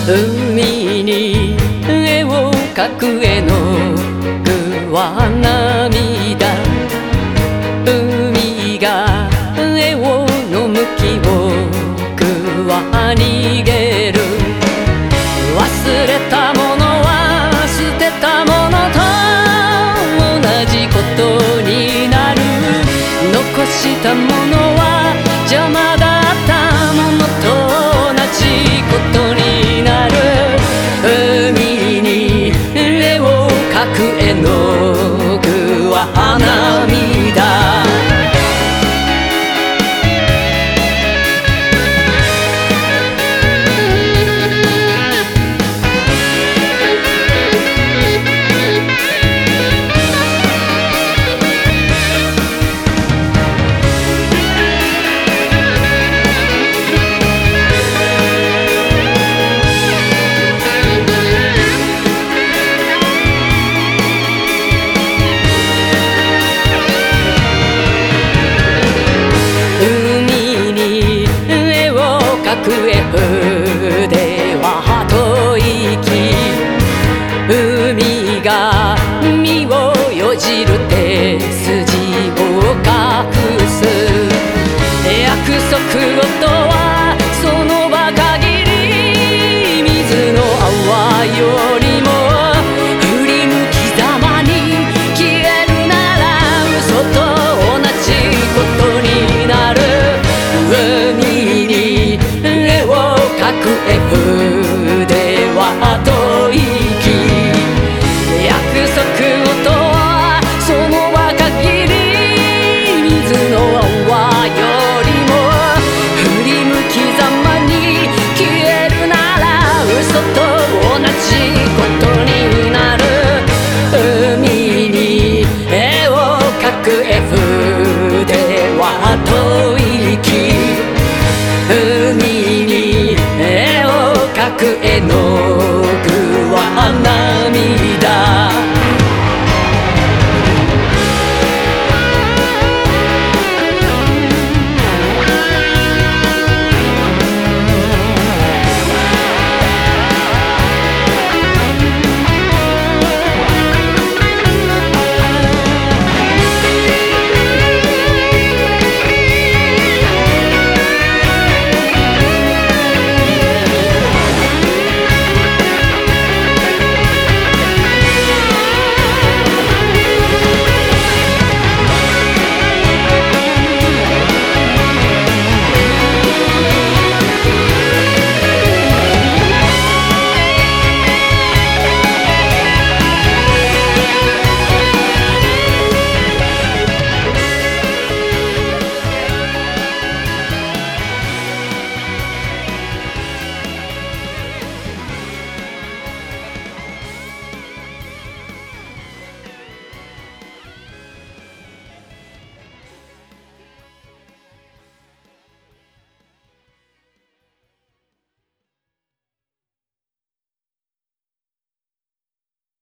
海に絵を描く絵の具は涙。海が絵をの向きを具は逃げる。忘れたものは捨てたものと同じことになる。残したものは邪魔だったものと同じことになる。海に絵を描く絵の具は涙。筆は吐息。海が身をよじる手筋を隠す。約束事はその場限り。水の泡よりも振り向きざまに消えるなら嘘と同じことになる。海に描く絵筆は吐息。約束事はその場限り。水の泡よりも振り向きざまに消えるなら嘘と同じことになる。海に絵を描く絵筆は吐息。海に絵を描く絵の